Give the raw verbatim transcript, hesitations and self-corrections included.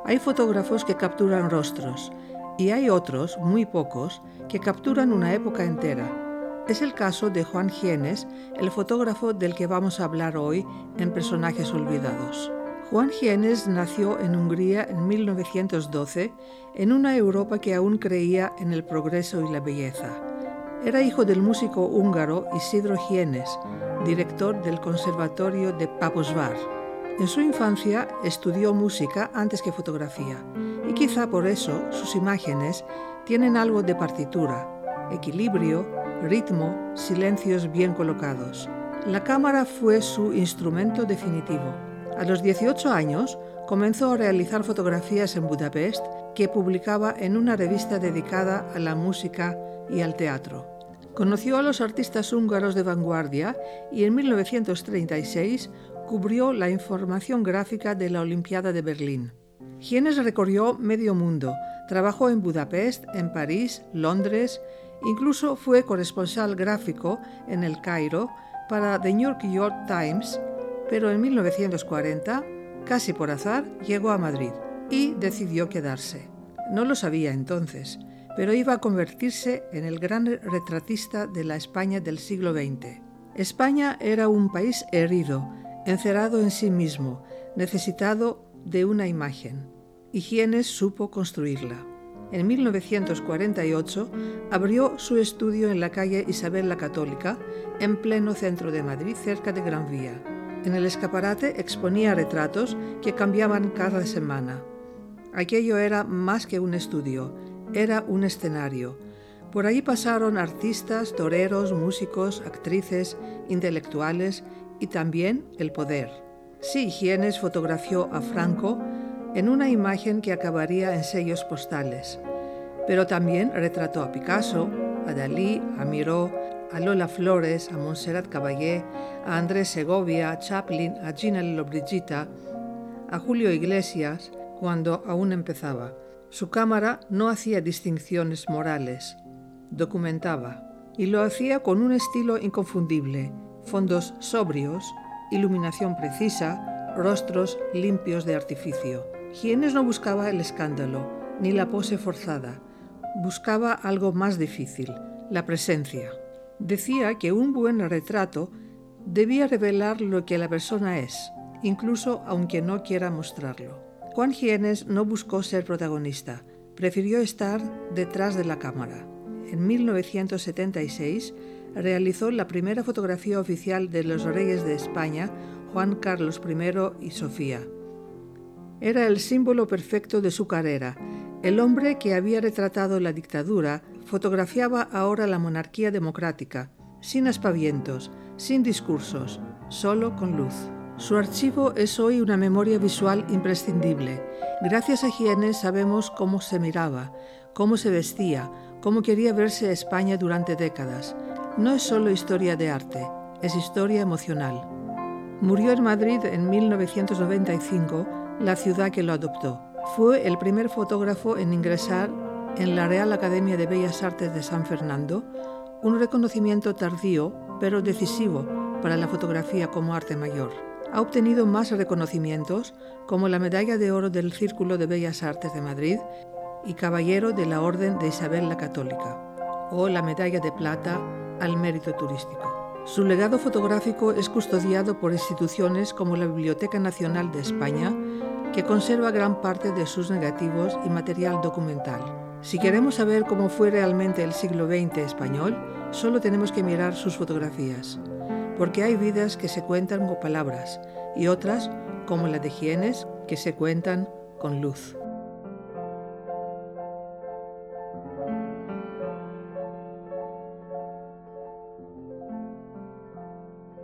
Hay fotógrafos que capturan rostros y hay otros, muy pocos, que capturan una época entera. Es el caso de Juan Gienes, el fotógrafo del que vamos a hablar hoy en Personajes Olvidados. Juan Gienes nació en Hungría en mil novecientos doce, en una Europa que aún creía en el progreso y la belleza. Era hijo del músico húngaro Isidro Gienes, director del Conservatorio de Kaposvár. En su infancia estudió música antes que fotografía, y quizá por eso sus imágenes tienen algo de partitura, equilibrio, ritmo, silencios bien colocados. La cámara fue su instrumento definitivo. A los dieciocho años comenzó a realizar fotografías en Budapest que publicaba en una revista dedicada a la música y al teatro. Conoció a los artistas húngaros de vanguardia y en mil novecientos treinta y seis cubrió la información gráfica de la Olimpiada de Berlín. Gienes recorrió medio mundo, trabajó en Budapest, en París, Londres, incluso fue corresponsal gráfico en El Cairo para The New York Times, pero en mil novecientos cuarenta, casi por azar, llegó a Madrid y decidió quedarse. No lo sabía entonces, pero iba a convertirse en el gran retratista de la España del siglo veinte. España era un país herido, encerrado en sí mismo, necesitado de una imagen, y Gienes supo construirla. En mil novecientos cuarenta y ocho abrió su estudio en la calle Isabel la Católica, en pleno centro de Madrid, cerca de Gran Vía. En el escaparate exponía retratos que cambiaban cada semana. Aquello era más que un estudio, era un escenario. Por allí pasaron artistas, toreros, músicos, actrices, intelectuales y también el poder. Sí, Gienes fotografió a Franco en una imagen que acabaría en sellos postales, pero también retrató a Picasso, a Dalí, a Miró, a Lola Flores, a Montserrat Caballé, a Andrés Segovia, a Chaplin, a Gina Lollobrigida, a Julio Iglesias, cuando aún empezaba. Su cámara no hacía distinciones morales, documentaba, y lo hacía con un estilo inconfundible, fondos sobrios, iluminación precisa, rostros limpios de artificio. Gienes no buscaba el escándalo, ni la pose forzada, buscaba algo más difícil, la presencia. Decía que un buen retrato debía revelar lo que la persona es, incluso aunque no quiera mostrarlo. Juan Gienes no buscó ser protagonista, prefirió estar detrás de la cámara. En mil novecientos setenta y seis realizó la primera fotografía oficial de los reyes de España, Juan Carlos primero y Sofía. Era el símbolo perfecto de su carrera. El hombre que había retratado la dictadura fotografiaba ahora la monarquía democrática, sin aspavientos, sin discursos, solo con luz. Su archivo es hoy una memoria visual imprescindible. Gracias a Gienes sabemos cómo se miraba, cómo se vestía, cómo quería verse España durante décadas. No es solo historia de arte, es historia emocional. Murió en Madrid en mil novecientos noventa y cinco, la ciudad que lo adoptó. Fue el primer fotógrafo en ingresar en la Real Academia de Bellas Artes de San Fernando, un reconocimiento tardío pero decisivo para la fotografía como arte mayor. Ha obtenido más reconocimientos, como la Medalla de Oro del Círculo de Bellas Artes de Madrid y Caballero de la Orden de Isabel la Católica, o la Medalla de Plata al Mérito Turístico. Su legado fotográfico es custodiado por instituciones como la Biblioteca Nacional de España, que conserva gran parte de sus negativos y material documental. Si queremos saber cómo fue realmente el siglo veinte español, solo tenemos que mirar sus fotografías, porque hay vidas que se cuentan con palabras y otras, como la de Gienes, que se cuentan con luz.